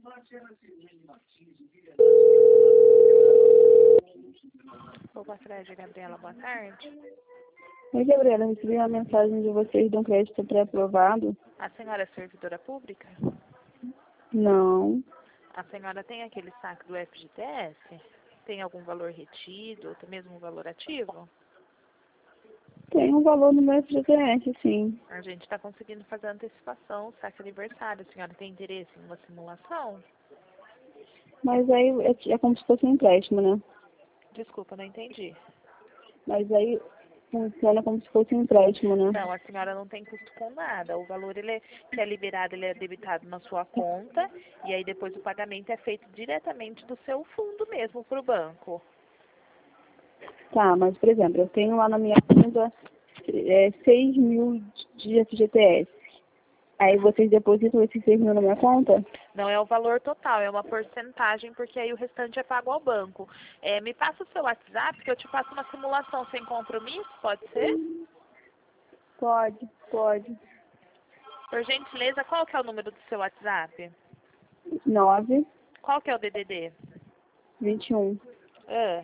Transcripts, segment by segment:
Vou passar de Gabriela, boa tarde. Oi, Gabriela, recebi uma mensagem de vocês de um crédito pré-aprovado. A senhora é servidora pública? Não, A senhora tem aquele saque do FGTS? Tem algum valor retido, ou até mesmo um valor ativo? tem um valor no meu FGTS, sim. A gente está conseguindo fazer a antecipação, saque aniversário. A senhora tem interesse em uma simulação? Mas aí é como se fosse um empréstimo, né? Desculpa, não entendi. Mas aí funciona como se fosse um empréstimo, né? Não, a senhora não tem custo com nada. O valor que é liberado, ele é debitado na sua conta e aí depois o pagamento é feito diretamente do seu fundo mesmo para o banco. Tá, mas por exemplo, eu tenho lá na minha conta 6 mil de FGTS. Aí vocês depositam esses 6 mil na minha conta? Não é o valor total, é uma porcentagem, porque aí o restante é pago ao banco. Me passa o seu WhatsApp, que eu te faço uma simulação sem compromisso, pode ser? Pode, pode. Por gentileza, qual que é o número do seu WhatsApp? 9, Qual que é o DDD? 21, Ah,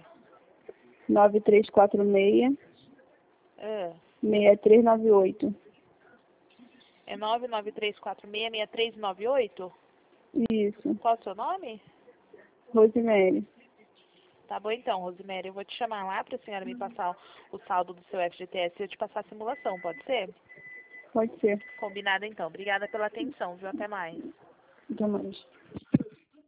9346, ah. 6398. É 993466398? Isso, Qual é o seu nome? Rosemary. Tá bom então, Rosemary, eu vou te chamar lá para a senhora me passar o saldo do seu FGTS e eu te passar a simulação, pode ser? Pode ser. Combinado então. Obrigada pela atenção, viu? Até mais. Até mais.